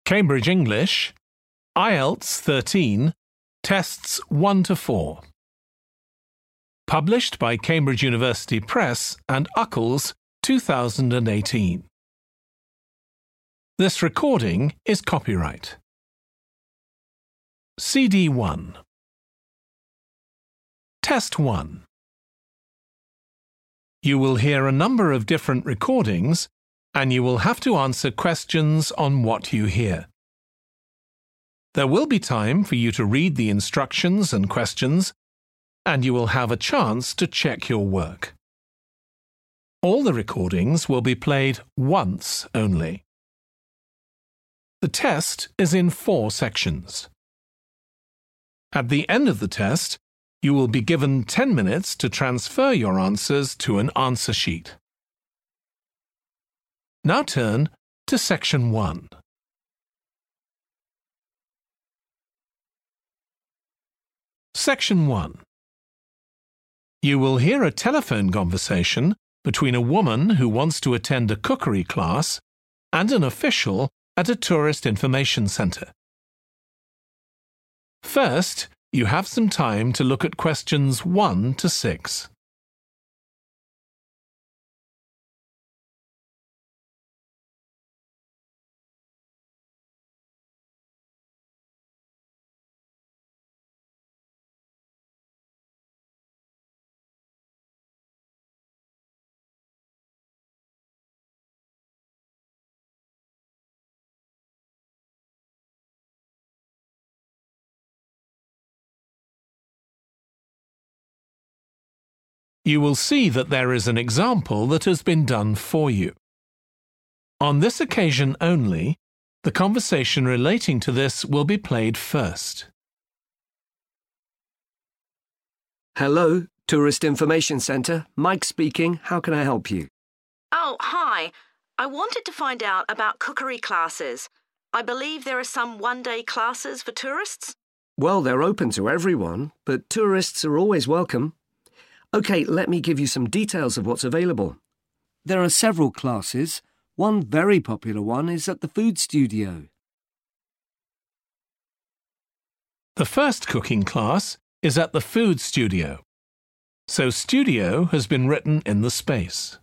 Cambridge English, IELTS 13, Tests 1 to 4. Published by Cambridge University Press and Uckles, 2018. This recording is copyright. CD 1. Test 1. You will hear a number of different recordings and you will have to answer questions on what you hear. There will be time for you to read the instructions and questions, and you will have a chance to check your work. All the recordings will be played once only. The test is in 4 sections. At the end of the test, you will be given 10 minutes to transfer your answers to an answer sheet. Now turn to Section 1. Section 1. You will hear a telephone conversation between a woman who wants to attend a cookery class and an official at a tourist information centre. First, you have some time to look at questions 1 to 6. You will see that there is an example that has been done for you. On this occasion only, the conversation relating to this will be played first. Hello, Tourist Information Centre. Mike speaking. How can I help you? Oh, hi. I wanted to find out about cookery classes. I believe there are some one-day classes for tourists. Well, they're open to everyone, but tourists are always welcome. OK, let me give you some details of what's available. There are several classes. One very popular one is at the Food Studio. The first cooking class is at the Food Studio, so studio has been written in the space.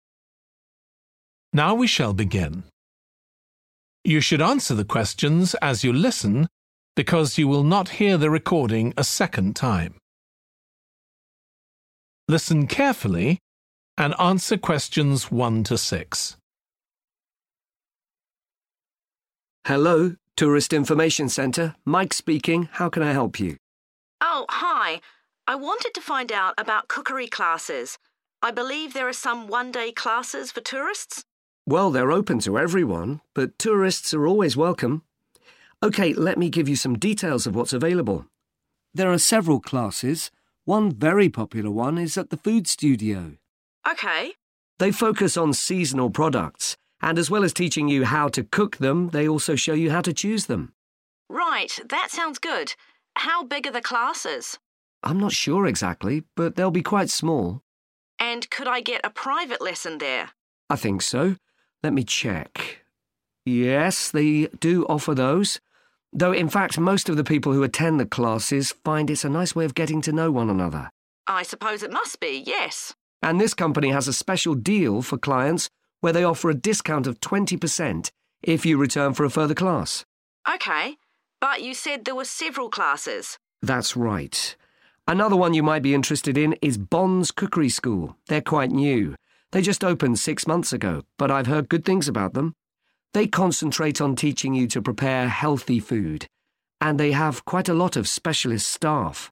Now we shall begin. You should answer the questions as you listen because you will not hear the recording a second time. Listen carefully and answer questions 1 to 6. Hello, Tourist Information Centre. Mike speaking. How can I help you? Oh, hi. I wanted to find out about cookery classes. I believe there are some one-day classes for tourists. Well, they're open to everyone, but tourists are always welcome. OK, let me give you some details of what's available. There are several classes. One very popular one is at the Food Studio. OK. They focus on seasonal products, and as well as teaching you how to cook them, they also show you how to choose them. Right, that sounds good. How big are the classes? I'm not sure exactly, but they'll be quite small. And could I get a private lesson there? I think so. Let me check. Yes, they do offer those. Though, in fact, most of the people who attend the classes find it's a nice way of getting to know one another. I suppose it must be, yes. And this company has a special deal for clients where they offer a discount of 20% if you return for a further class. OK, but you said there were several classes. That's right. Another one you might be interested in is Bond's Cookery School. They're quite new. They just opened 6 months ago, but I've heard good things about them. They concentrate on teaching you to prepare healthy food, and they have quite a lot of specialist staff.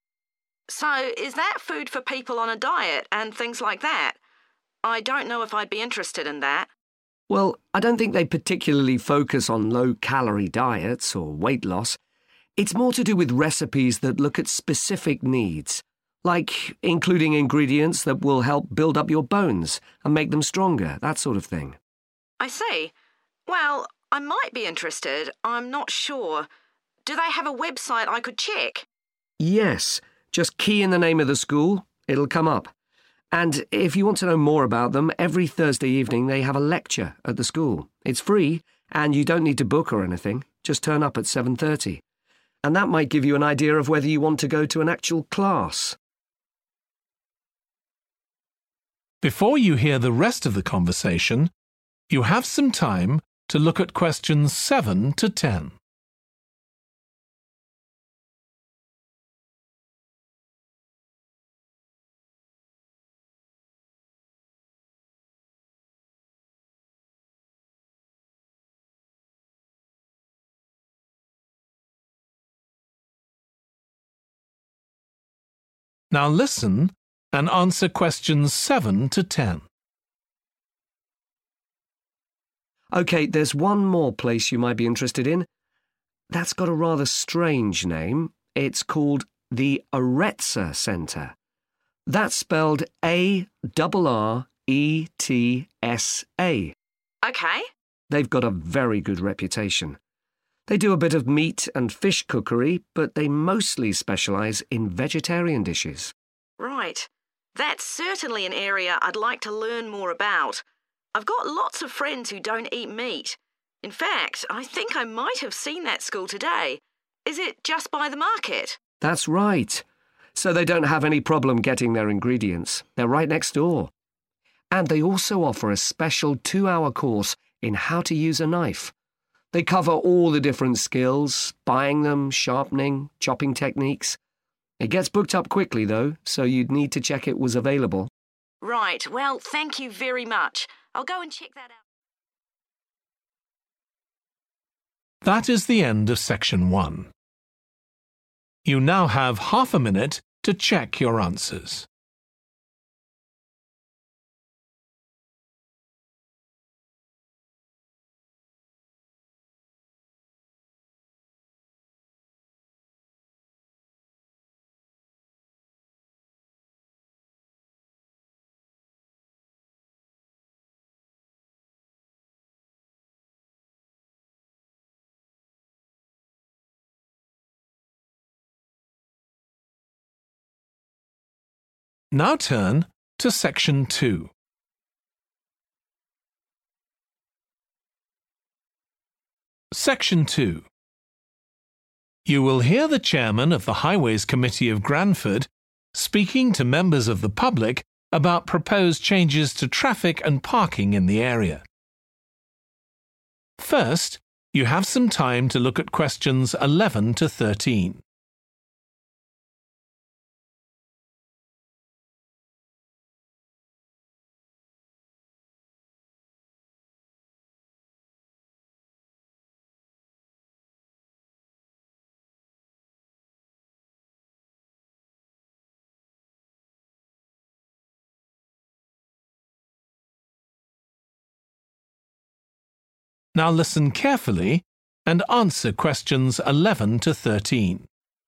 So, is that food for people on a diet and things like that? I don't know if I'd be interested in that. Well, I don't think they particularly focus on low-calorie diets or weight loss. It's more to do with recipes that look at specific needs, like including ingredients that will help build up your bones and make them stronger, that sort of thing. I see. Well, I might be interested. I'm not sure. Do they have a website I could check? Yes. Just key in the name of the school. It'll come up. And if you want to know more about them, every Thursday evening they have a lecture at the school. It's free, and you don't need to book or anything. Just turn up at 7:30. And that might give you an idea of whether you want to go to an actual class. Before you hear the rest of the conversation, you have some time to look at questions 7 to 10. Now listen and answer questions 7 to 10. OK, there's one more place you might be interested in. That's got a rather strange name. It's called the Aretsa Centre. That's spelled A-R-R-E-T-S-A. OK. They've got a very good reputation. They do a bit of meat and fish cookery, but they mostly specialise in vegetarian dishes. Right. That's certainly an area I'd like to learn more about. I've got lots of friends who don't eat meat. In fact, I think I might have seen that school today. Is it just by the market? That's right. So they don't have any problem getting their ingredients. They're right next door. And they also offer a special 2-hour course in how to use a knife. They cover all the different skills, buying them, sharpening, chopping techniques. It gets booked up quickly, though, so you'd need to check it was available. Right, well, thank you very much. I'll go and check that out. That is the end of section 1. You now have half a minute to check your answers. Now turn to section 2. Section 2. You will hear the chairman of the Highways Committee of Granford speaking to members of the public about proposed changes to traffic and parking in the area. First, you have some time to look at questions 11 to 13. Now listen carefully and answer questions 11 to 13.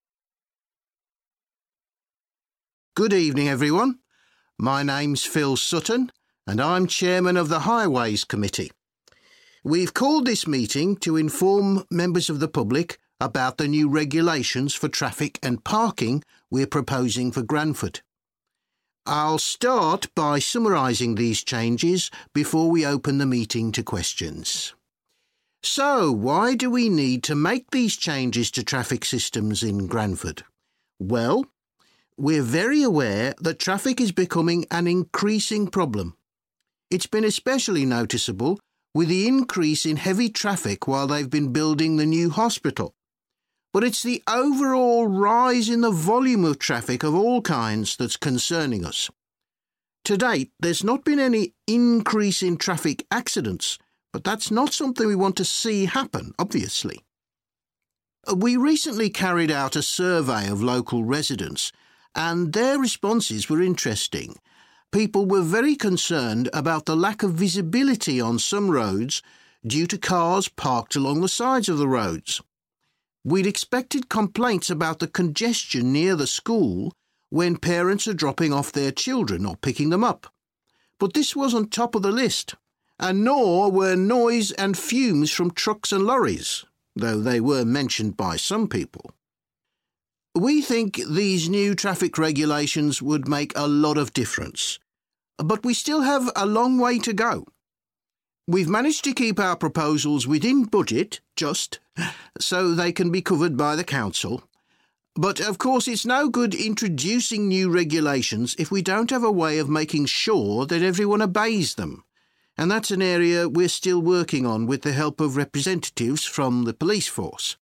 Good evening, everyone. My name's Phil Sutton, and I'm chairman of the Highways Committee. We've called this meeting to inform members of the public about the new regulations for traffic and parking we're proposing for Granford. I'll start by summarising these changes before we open the meeting to questions. So, why do we need to make these changes to traffic systems in Granford? Well, we're very aware that traffic is becoming an increasing problem. It's been especially noticeable with the increase in heavy traffic while they've been building the new hospital. But it's the overall rise in the volume of traffic of all kinds that's concerning us. To date, there's not been any increase in traffic accidents, but that's not something we want to see happen, obviously. We recently carried out a survey of local residents, and their responses were interesting. People were very concerned about the lack of visibility on some roads due to cars parked along the sides of the roads. We'd expected complaints about the congestion near the school when parents are dropping off their children or picking them up. But this wasn't top of the list, and nor were noise and fumes from trucks and lorries, though they were mentioned by some people. We think these new traffic regulations would make a lot of difference, but we still have a long way to go. We've managed to keep our proposals within budget just, so they can be covered by the council. But of course it's no good introducing new regulations if we don't have a way of making sure that everyone obeys them. And that's an area we're still working on with the help of representatives from the police force.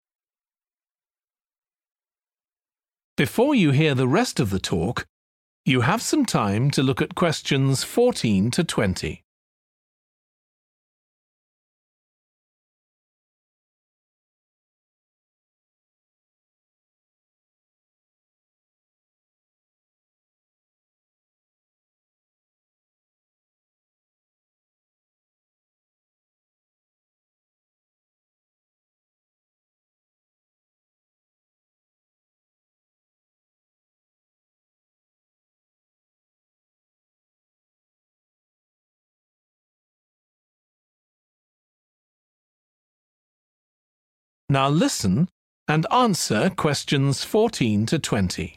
Before you hear the rest of the talk, you have some time to look at questions 14 to 20. Now listen and answer questions 14 to 20.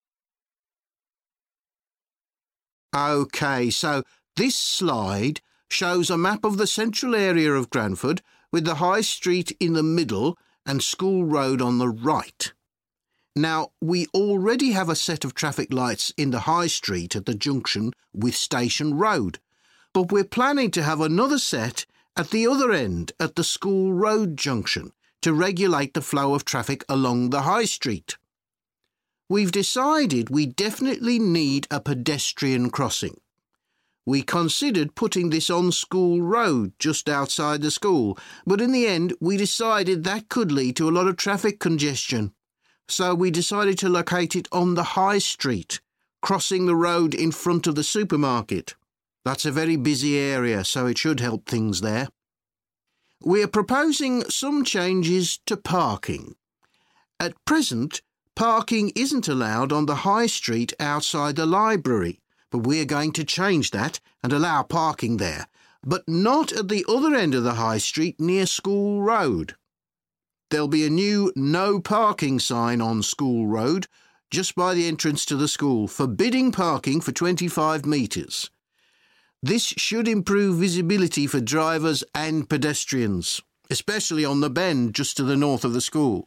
OK, so this slide shows a map of the central area of Granford with the High Street in the middle and School Road on the right. Now, we already have a set of traffic lights in the High Street at the junction with Station Road, but we're planning to have another set at the other end at the School Road junction to regulate the flow of traffic along the High Street. We've decided we definitely need a pedestrian crossing. We considered putting this on School Road just outside the school, but in the end we decided that could lead to a lot of traffic congestion. So we decided to locate it on the High Street, crossing the road in front of the supermarket. That's a very busy area, so it should help things there. We're proposing some changes to parking. At present, parking isn't allowed on the High Street outside the library, but we're going to change that and allow parking there, but not at the other end of the High Street near School Road. There'll be a new no parking sign on School Road just by the entrance to the school, forbidding parking for 25 metres. This should improve visibility for drivers and pedestrians, especially on the bend just to the north of the school.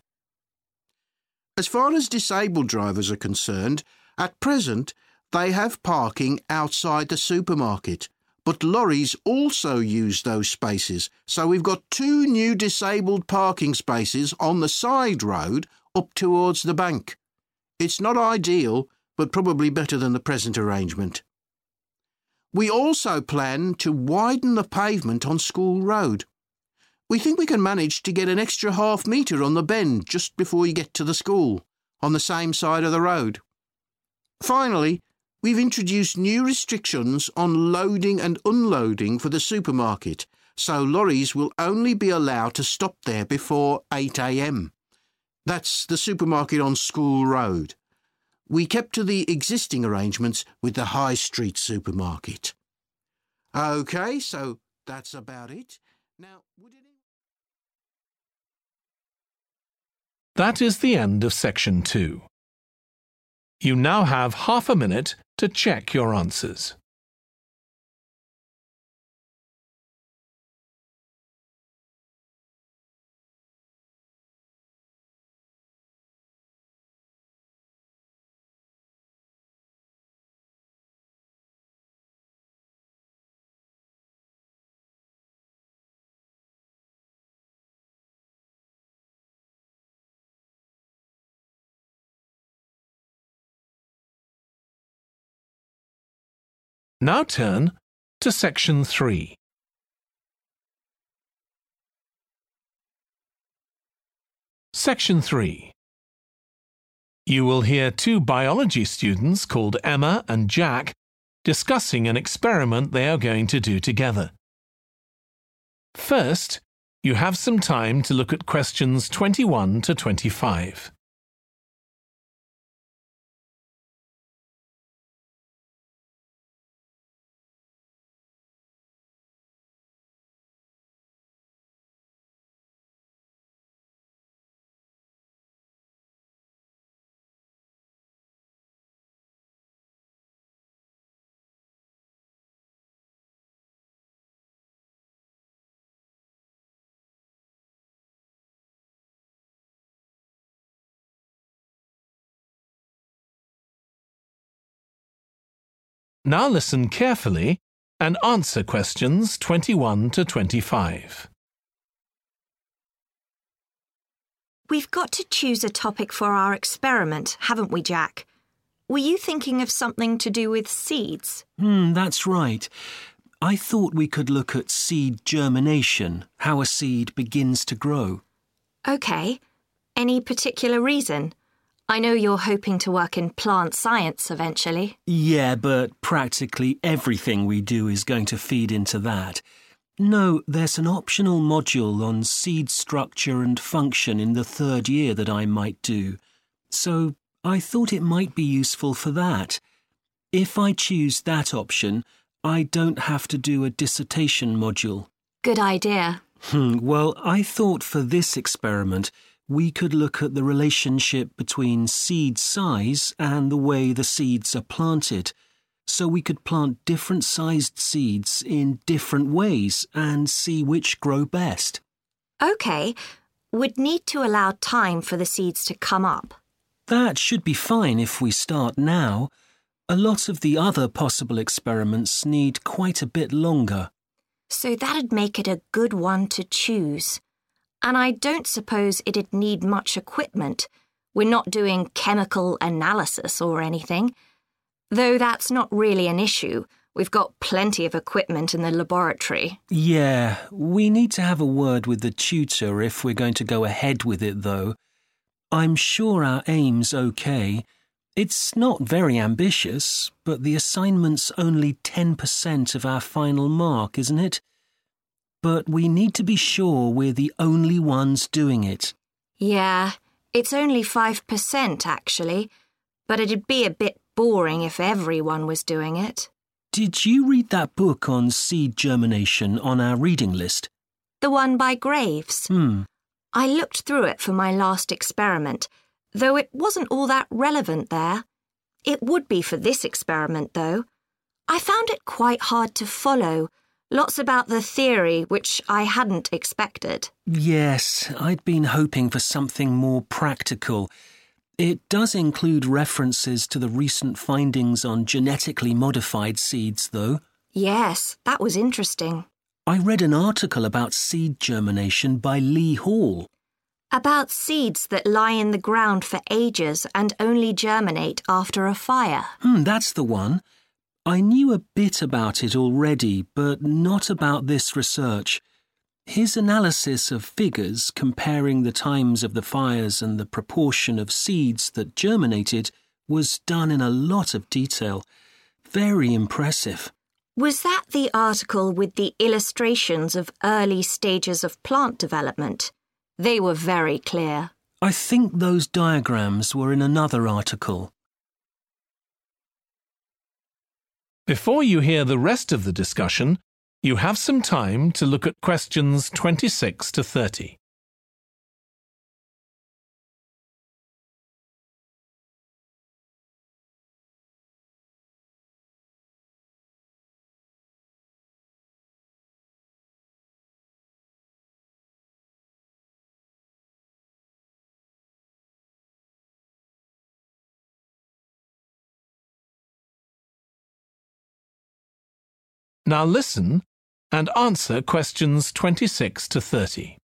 As far as disabled drivers are concerned, at present they have parking outside the supermarket, but lorries also use those spaces, so we've got 2 new disabled parking spaces on the side road up towards the bank. It's not ideal, but probably better than the present arrangement. We also plan to widen the pavement on School Road. We think we can manage to get an extra half metre on the bend just before you get to the school, on the same side of the road. Finally, we've introduced new restrictions on loading and unloading for the supermarket, so lorries will only be allowed to stop there before 8 a.m. That's the supermarket on School Road. We kept to the existing arrangements with the High Street supermarket. OK, so that's about it. Now, That is the end of section 2. You now have half a minute to check your answers. Now turn to section 3. Section 3. You will hear 2 biology students called Emma and Jack discussing an experiment they are going to do together. First, you have some time to look at questions 21 to 25. Now listen carefully and answer questions 21 to 25. We've got to choose a topic for our experiment, haven't we, Jack? Were you thinking of something to do with seeds? That's right. I thought we could look at seed germination, how a seed begins to grow. OK. Any particular reason? I know you're hoping to work in plant science eventually. Yeah, but practically everything we do is going to feed into that. No, there's an optional module on seed structure and function in the 3rd year that I might do. So I thought it might be useful for that. If I choose that option, I don't have to do a dissertation module. Good idea. Well, I thought for this experiment, we could look at the relationship between seed size and the way the seeds are planted. So we could plant different sized seeds in different ways and see which grow best. OK. We'd need to allow time for the seeds to come up. That should be fine if we start now. A lot of the other possible experiments need quite a bit longer. So that'd make it a good one to choose. And I don't suppose it'd need much equipment. We're not doing chemical analysis or anything. Though that's not really an issue. We've got plenty of equipment in the laboratory. Yeah, we need to have a word with the tutor if we're going to go ahead with it, though. I'm sure our aim's OK. It's not very ambitious, but the assignment's only 10% of our final mark, isn't it? But we need to be sure we're the only ones doing it. Yeah, it's only 5% actually, but it'd be a bit boring if everyone was doing it. Did you read that book on seed germination on our reading list? The one by Graves? I looked through it for my last experiment, though it wasn't all that relevant there. It would be for this experiment, though. I found it quite hard to follow. Lots about the theory, which I hadn't expected. Yes, I'd been hoping for something more practical. It does include references to the recent findings on genetically modified seeds, though. Yes, that was interesting. I read an article about seed germination by Lee Hall. About seeds that lie in the ground for ages and only germinate after a fire. That's the one. I knew a bit about it already, but not about this research. His analysis of figures comparing the times of the fires and the proportion of seeds that germinated was done in a lot of detail. Very impressive. Was that the article with the illustrations of early stages of plant development? They were very clear. I think those diagrams were in another article. Before you hear the rest of the discussion, you have some time to look at questions 26 to 30. Now listen and answer questions 26 to 30.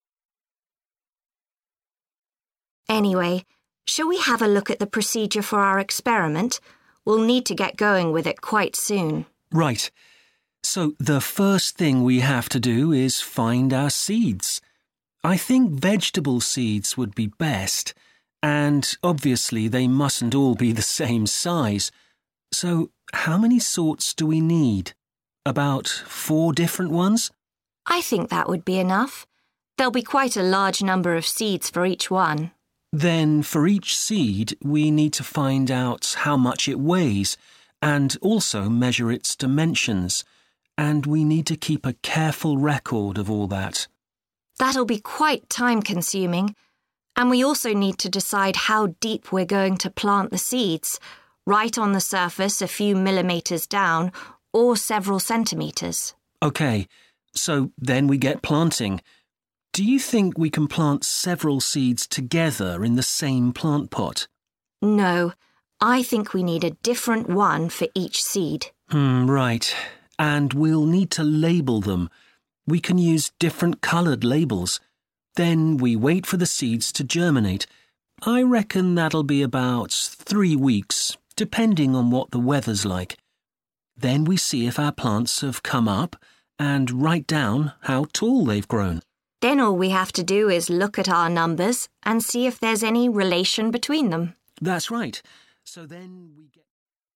Anyway, shall we have a look at the procedure for our experiment? We'll need to get going with it quite soon. Right. So the first thing we have to do is find our seeds. I think vegetable seeds would be best, and obviously they mustn't all be the same size. So how many sorts do we need? About 4 different ones? I think that would be enough. There'll be quite a large number of seeds for each one. Then for each seed, we need to find out how much it weighs and also measure its dimensions. And we need to keep a careful record of all that. That'll be quite time-consuming. And we also need to decide how deep we're going to plant the seeds. Right on the surface, a few millimetres down, or several centimetres. OK, so then we get planting. Do you think we can plant several seeds together in the same plant pot? No, I think we need a different one for each seed. Right. And we'll need to label them. We can use different coloured labels. Then we wait for the seeds to germinate. I reckon that'll be about 3 weeks, depending on what the weather's like. Then we see if our plants have come up and write down how tall they've grown. Then all we have to do is look at our numbers and see if there's any relation between them. That's right. So then we get...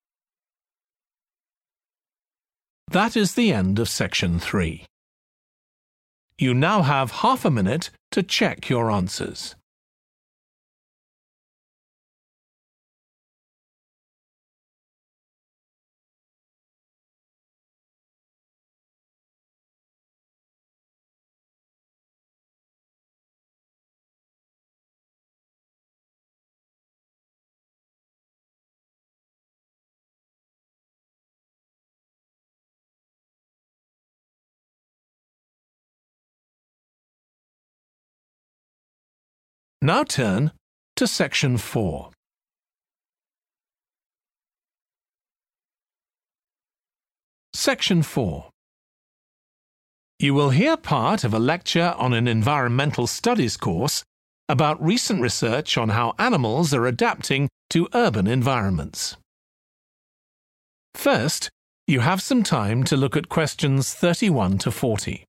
That is the end of section 3. You now have half a minute to check your answers. Now turn to section 4. Section 4. You will hear part of a lecture on an environmental studies course about recent research on how animals are adapting to urban environments. First, you have some time to look at questions 31 to 40.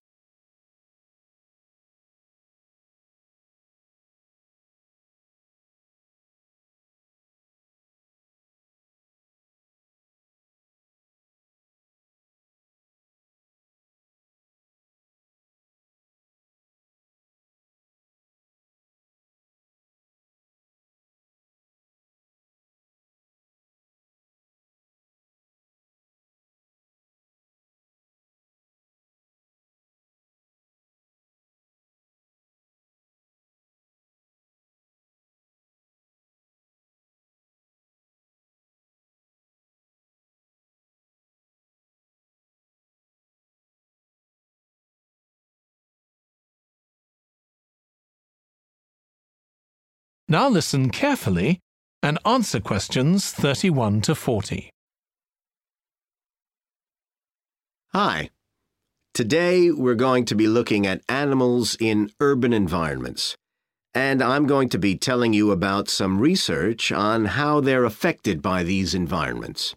Now listen carefully and answer questions 31 to 40. Hi. Today we're going to be looking at animals in urban environments, and I'm going to be telling you about some research on how they're affected by these environments.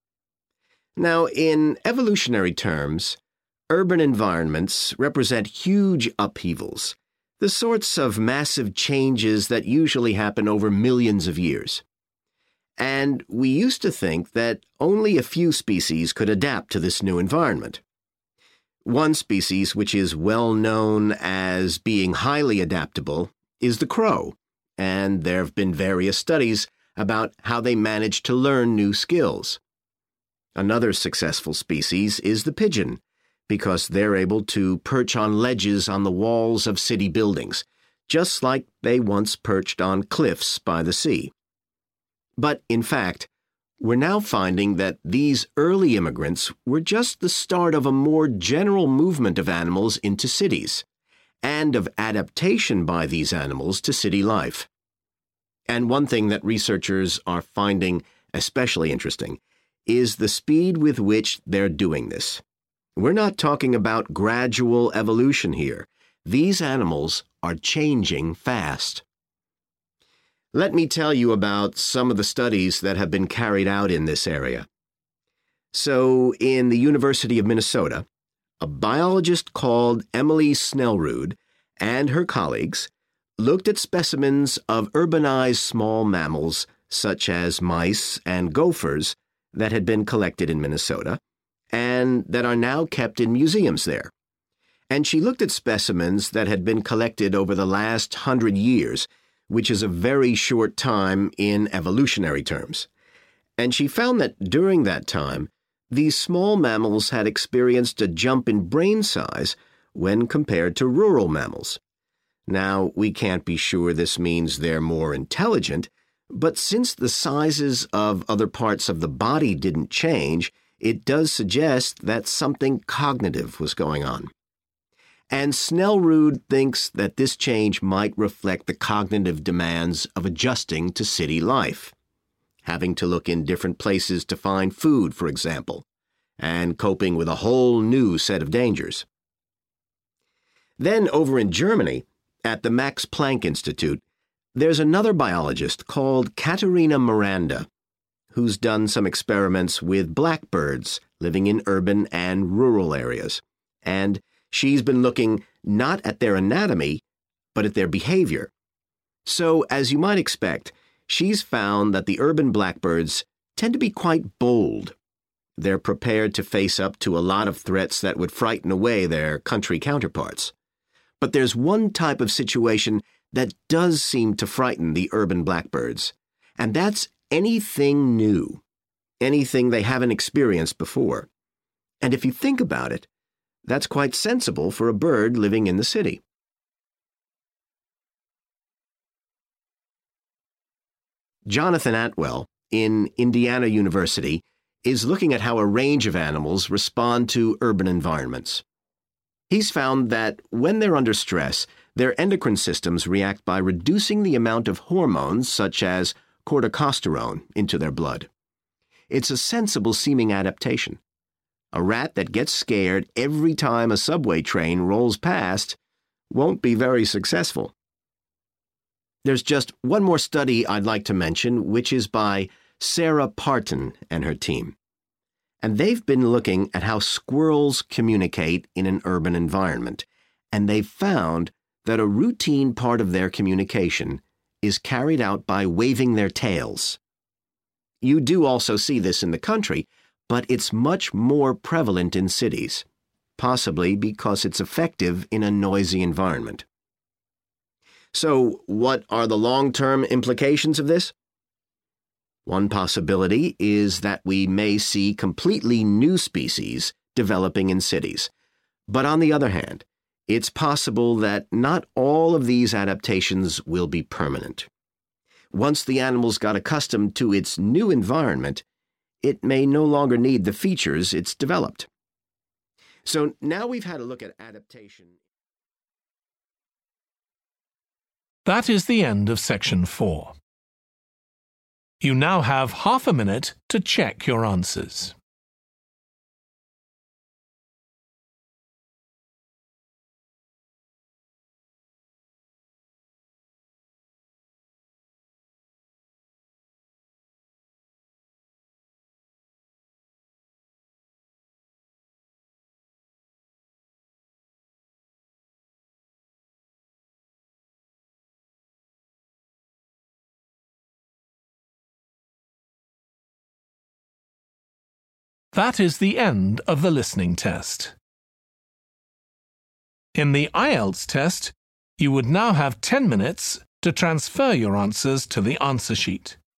Now, in evolutionary terms, urban environments represent huge upheavals, the sorts of massive changes that usually happen over millions of years. And we used to think that only a few species could adapt to this new environment. One species which is well known as being highly adaptable is the crow, and there have been various studies about how they manage to learn new skills. Another successful species is the pigeon, because they're able to perch on ledges on the walls of city buildings, just like they once perched on cliffs by the sea. But, in fact, we're now finding that these early immigrants were just the start of a more general movement of animals into cities, and of adaptation by these animals to city life. And one thing that researchers are finding especially interesting is the speed with which they're doing this. We're not talking about gradual evolution here. These animals are changing fast. Let me tell you about some of the studies that have been carried out in this area. So, in the University of Minnesota, a biologist called Emily Snellrud and her colleagues looked at specimens of urbanized small mammals such as mice and gophers that had been collected in Minnesota and that are now kept in museums there. And she looked at specimens that had been collected over the last 100 years, which is a very short time in evolutionary terms. And she found that during that time, these small mammals had experienced a jump in brain size when compared to rural mammals. Now, we can't be sure this means they're more intelligent, but since the sizes of other parts of the body didn't change, it does suggest that something cognitive was going on. And Snellrud thinks that this change might reflect the cognitive demands of adjusting to city life, having to look in different places to find food, for example, and coping with a whole new set of dangers. Then over in Germany, at the Max Planck Institute, there's another biologist called Katharina Miranda, who's done some experiments with blackbirds living in urban and rural areas. And she's been looking not at their anatomy, but at their behavior. So, as you might expect, she's found that the urban blackbirds tend to be quite bold. They're prepared to face up to a lot of threats that would frighten away their country counterparts. But there's one type of situation that does seem to frighten the urban blackbirds, and that's anything new, anything they haven't experienced before. And if you think about it, that's quite sensible for a bird living in the city. Jonathan Atwell, in Indiana University, is looking at how a range of animals respond to urban environments. He's found that when they're under stress, their endocrine systems react by reducing the amount of hormones such as corticosterone into their blood. It's a sensible-seeming adaptation. A rat that gets scared every time a subway train rolls past won't be very successful. There's just one more study I'd like to mention, which is by Sarah Parton and her team. And they've been looking at how squirrels communicate in an urban environment, and they've found that a routine part of their communication is carried out by waving their tails. You do also see this in the country, but it's much more prevalent in cities, possibly because it's effective in a noisy environment. So, what are the long-term implications of this? One possibility is that we may see completely new species developing in cities. But on the other hand, it's possible that not all of these adaptations will be permanent. Once the animal's got accustomed to its new environment, it may no longer need the features it's developed. So now we've had a look at adaptation. That is the end of section 4. You now have half a minute to check your answers. That is the end of the listening test. In the IELTS test, you would now have 10 minutes to transfer your answers to the answer sheet.